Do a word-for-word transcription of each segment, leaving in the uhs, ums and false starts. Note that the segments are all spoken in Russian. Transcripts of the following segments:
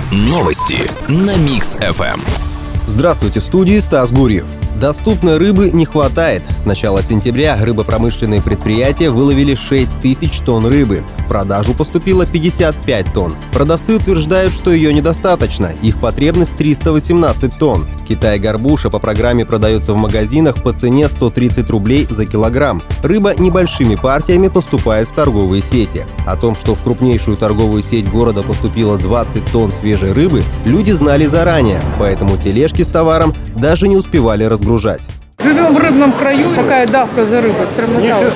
Новости на Микс эф эм. Здравствуйте, в студии Стас Гурьев. Доступной рыбы не хватает. С начала сентября рыбопромышленные предприятия выловили шесть тысяч тонн рыбы. В продажу поступило пятьдесят пять тонн. Продавцы утверждают, что ее недостаточно. Их потребность триста восемнадцать тонн. Китай-горбуша по программе продается в магазинах по цене сто тридцать рублей за килограмм. Рыба небольшими партиями поступает в торговые сети. О том, что в крупнейшую торговую сеть города поступило двадцать тонн свежей рыбы, люди знали заранее, поэтому тележки с товаром даже не успевали разгружать. Живем в рыбном краю, такая давка за рыбой, срамота.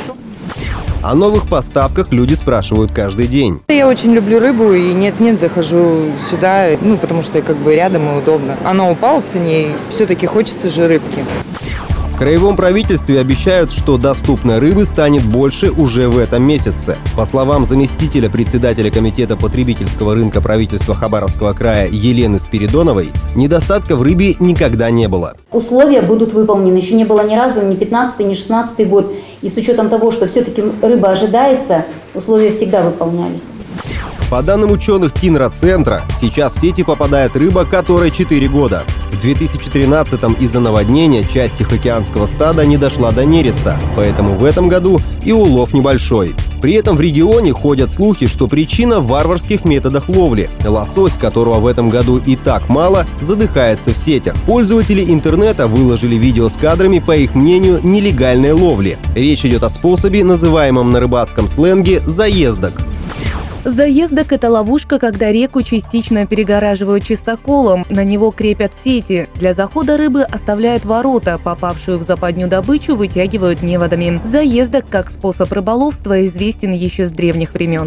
О новых поставках люди спрашивают каждый день. Я очень люблю рыбу и нет-нет, захожу сюда, ну, потому что как бы рядом и удобно. Она упала в цене, и все-таки хочется же рыбки. В краевом правительстве обещают, что доступной рыбы станет больше уже в этом месяце. По словам заместителя председателя комитета потребительского рынка правительства Хабаровского края Елены Спиридоновой, недостатка в рыбе никогда не было. Условия будут выполнены. Еще не было ни разу ни пятнадцатый, ни шестнадцатый год. И с учетом того, что все-таки рыба ожидается, условия всегда выполнялись. По данным ученых Тинра-центра, сейчас в сети попадает рыба, которой четыре года. В две тысячи тринадцатом из-за наводнения часть Тихоокеанского стада не дошла до нереста, поэтому в этом году и улов небольшой. При этом в регионе ходят слухи, что причина в варварских методах ловли. Лосось, которого в этом году и так мало, задыхается в сетях. Пользователи интернета выложили видео с кадрами, по их мнению, нелегальной ловли. Речь идет о способе, называемом на рыбацком сленге «заездок». Заездок – это ловушка, когда реку частично перегораживают чистоколом, на него крепят сети. Для захода рыбы оставляют ворота, попавшую в западню добычу вытягивают неводами. Заездок как способ рыболовства известен еще с древних времен.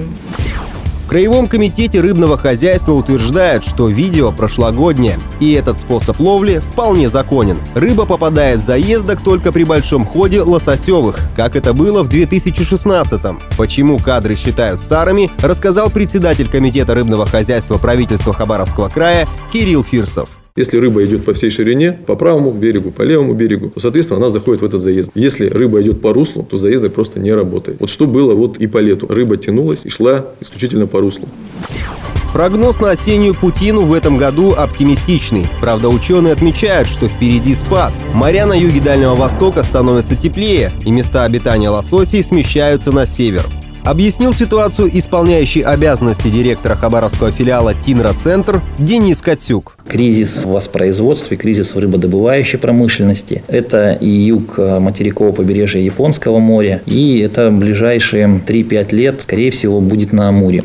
В Краевом комитете рыбного хозяйства утверждают, что видео прошлогоднее, и этот способ ловли вполне законен. Рыба попадает в заездок только при большом ходе лососевых, как это было в две тысячи шестнадцатом. Почему кадры считают старыми, рассказал председатель комитета рыбного хозяйства правительства Хабаровского края Кирилл Фирсов. Если рыба идет по всей ширине, по правому берегу, по левому берегу, то, соответственно, она заходит в этот заезд. Если рыба идет по руслу, то заездок просто не работает. Вот что было вот и по лету. Рыба тянулась и шла исключительно по руслу. Прогноз на осеннюю путину в этом году оптимистичный. Правда, ученые отмечают, что впереди спад. Моря на юге Дальнего Востока становятся теплее, и места обитания лососей смещаются на север. Объяснил ситуацию исполняющий обязанности директора хабаровского филиала Тинра-центр Денис Катюк. Кризис в воспроизводстве, кризис в рыбодобывающей промышленности. Это и юг материкового побережья Японского моря, и это ближайшие три-пять лет, скорее всего, будет на Амуре.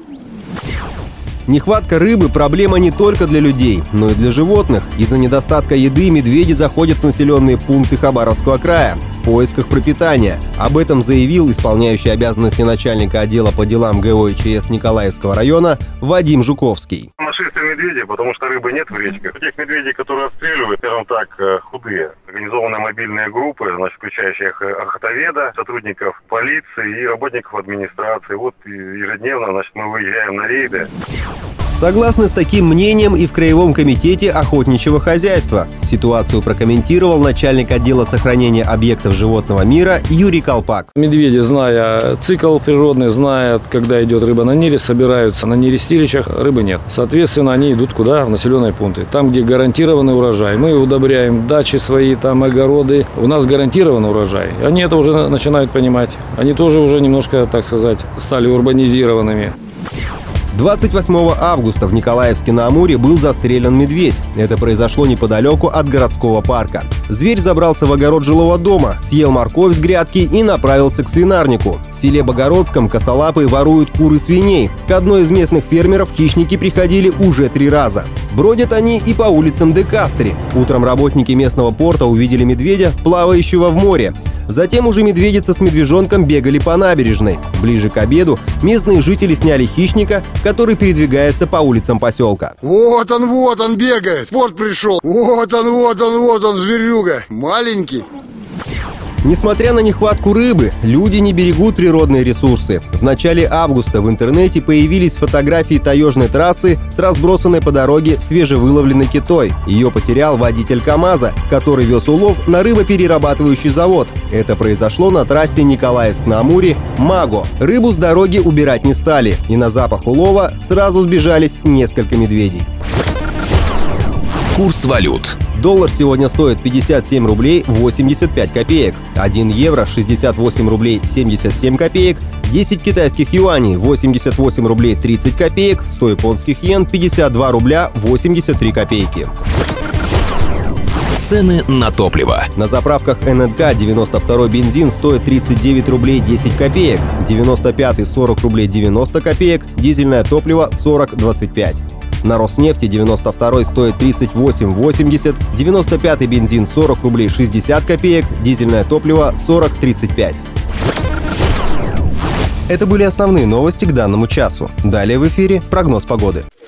Нехватка рыбы – проблема не только для людей, но и для животных. Из-за недостатка еды медведи заходят в населенные пункты Хабаровского края в поисках пропитания. Об этом заявил исполняющий обязанности начальника отдела по делам ГО-ИЧС Николаевского района Вадим Жуковский. Нашествие медведей, потому что рыбы нет в речках. Тех медведей, которые отстреливают, скажем так, худые. Организованные мобильные группы, значит, включающие охотоведа, сотрудников полиции и работников администрации. Вот ежедневно, значит, мы выезжаем на рейды. Согласны с таким мнением и в Краевом комитете охотничьего хозяйства. Ситуацию прокомментировал начальник отдела сохранения объектов животного мира Юрий Колпак. Медведи, зная цикл природный, знают, когда идет рыба на нерест, собираются на нерестилищах, рыбы нет. Соответственно, они идут куда? В населенные пункты. Там, где гарантированный урожай. Мы удобряем дачи свои, там огороды. У нас гарантированный урожай. Они это уже начинают понимать. Они тоже уже немножко, так сказать, стали урбанизированными. двадцать восьмого августа в Николаевске на Амуре был застрелен медведь. Это произошло неподалеку от городского парка. Зверь забрался в огород жилого дома, съел морковь с грядки и направился к свинарнику. В селе Богородском косолапые воруют кур и свиней. К одной из местных фермеров хищники приходили уже три раза. Бродят они и по улицам Де-Кастри. Утром работники местного порта увидели медведя, плавающего в море. Затем уже медведица с медвежонком бегали по набережной. Ближе к обеду местные жители сняли хищника, который передвигается по улицам поселка. Вот он, вот он бегает, в порт пришел. Вот он, вот он, вот он, зверюга, маленький. Несмотря на нехватку рыбы, люди не берегут природные ресурсы. В начале августа в интернете появились фотографии таежной трассы с разбросанной по дороге свежевыловленной китой. Ее потерял водитель КамАЗа, который вез улов на рыбоперерабатывающий завод. Это произошло на трассе Николаевск-на-Амуре Маго. Рыбу с дороги убирать не стали, и на запах улова сразу сбежались несколько медведей. Курс валют. Доллар сегодня стоит пятьдесят семь рублей восемьдесят пять копеек. один евро шестьдесят восемь рублей семьдесят семь копеек. десять китайских юаней восемьдесят восемь рублей тридцать копеек. сто японских йен пятьдесят два рубля восемьдесят три копейки. Цены на топливо. На заправках эн эн ка девяносто второй бензин стоит тридцать девять рублей десять копеек, девяносто пятый сорок рублей девяносто копеек, дизельное топливо сорок двадцать пять. На Роснефти девяносто второй стоит тридцать восемь восемьдесят, девяносто пятый бензин сорок рублей шестьдесят копеек, дизельное топливо сорок тридцать пять. Это были основные новости к данному часу. Далее в эфире прогноз погоды.